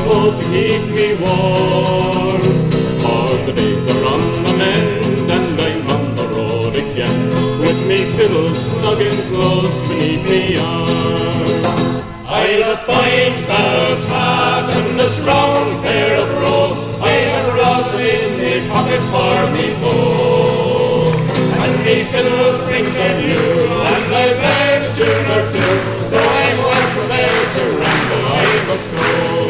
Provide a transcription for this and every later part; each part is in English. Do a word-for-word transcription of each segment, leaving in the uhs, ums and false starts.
coat to keep me warm. For the days are on the mend, and I'm on the road again, with me fiddle snug and close beneath me arm. I've a fine felt hat and a strong pair of brogues, I have rosin in me pocket for me bow, and me fiddle strings are new, and I play a tune or two, so I'm well prepared to ramble, I must go.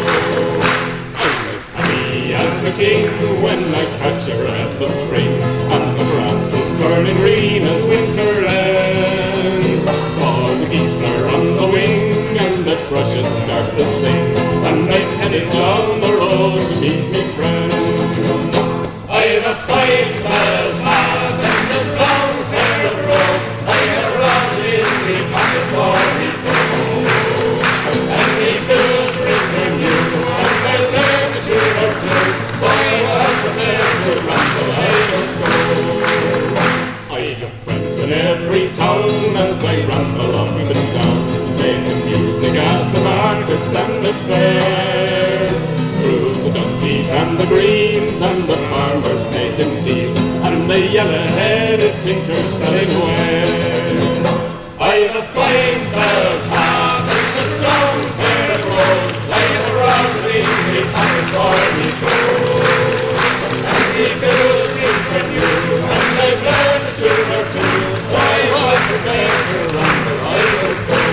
I'm as happy as a king when I catch a breath of spring, and the grass is turning green as winter ends, for the geese are on the wing, and the thrushes start to sing, and I'm headed down the road to meet me friend. I've a fine felt hat and a strong pair of brogues, I have rosin in me pocket for me bow, and me fiddle strings are new, and I'll learn a tune or two, so I'm well prepared to ramble, I must go. I have friends in every town as I ramble up and down, making music at the markets and the fairs, through the donkeys and the greens and the farmers making deals, and the yellow-headed tinkers selling wares. I've a fine felt hat and a strong pair of brogues, I have rosin in me pocket for me bow, and me fiddle strings are new, and I've learned a tune or two, so I'm well prepared to ramble, I must go.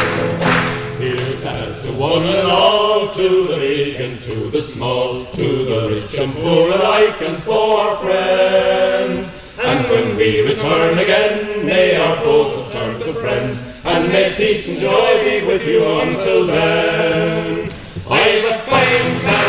Here's out to one and all, to the big and to the small, to the rich and poor alike and for friend. And when we return again, may our foes have turned to friends, and may peace and joy be with you until then. I've a fine